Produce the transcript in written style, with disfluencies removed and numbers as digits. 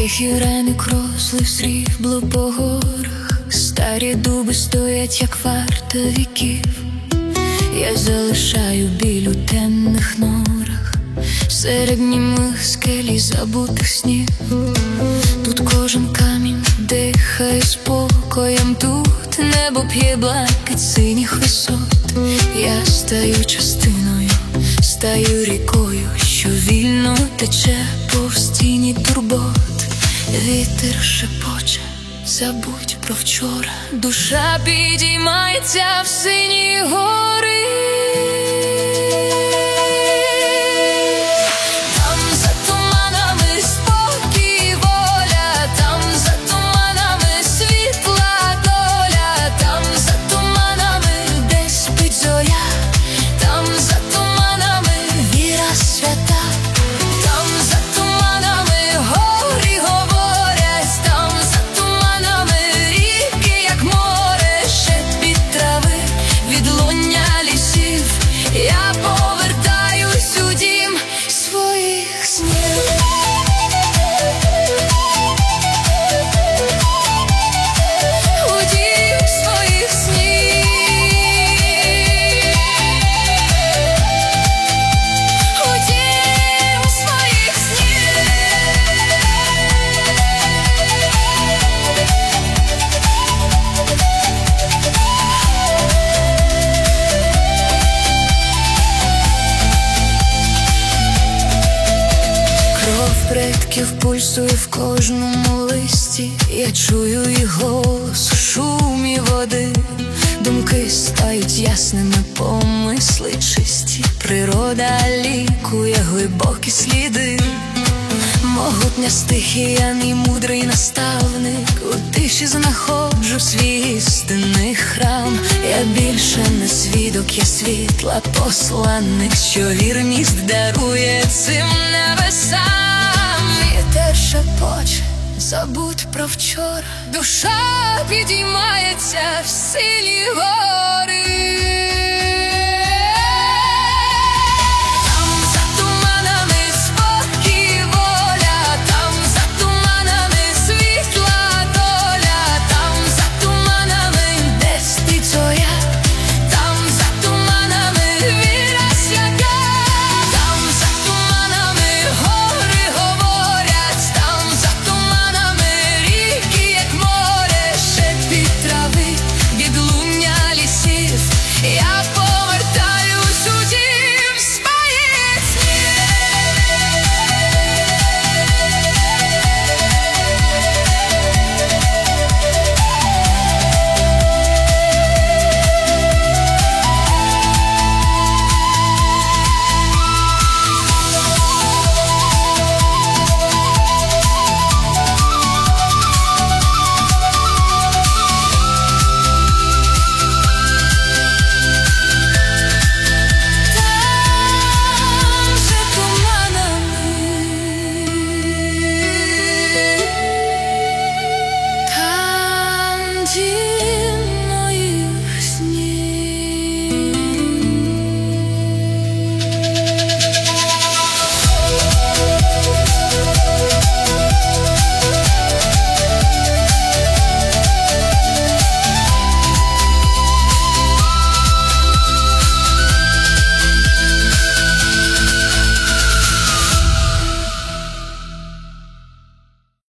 Тихий ранок розлив срібло по горах, старі дуби стоять, як варта віків. Я залишаю біль у темних норах, серед німих скель і забутих снів. Тут кожен камінь дихає спокоєм, тут небо п'є блакит синіх висот. Я стаю частиною, стаю рікою, що вільно тече повз тіні турбот. Вітер шепоче, забудь про вчора, душа підіймається в сині гори. Там за туманами спокій, воля, там за туманами світла доля, там за туманами де спить зоря, там за туманами віра свята, там за туманами горі говорять, там за туманами ріки, як море, шепіт трави, відлуння лісів. Я повертаюсь у дім своїх снів. У дім своїх снів. У дім своїх снів. Кров предків пульсує в кожному листі, я чую їх голос у шумі води. Думки стають ясними, помисли чисті, природа лікує глибокі сліди. Могутня стихія, мій мудрий наставник, у тиші знаходжу свій істинний храм. Я більше не свідок, я світла посланник, що вірність дарує цим небесам. Вітер шепоче, забудь про вчора, душа підіймається в силі гори.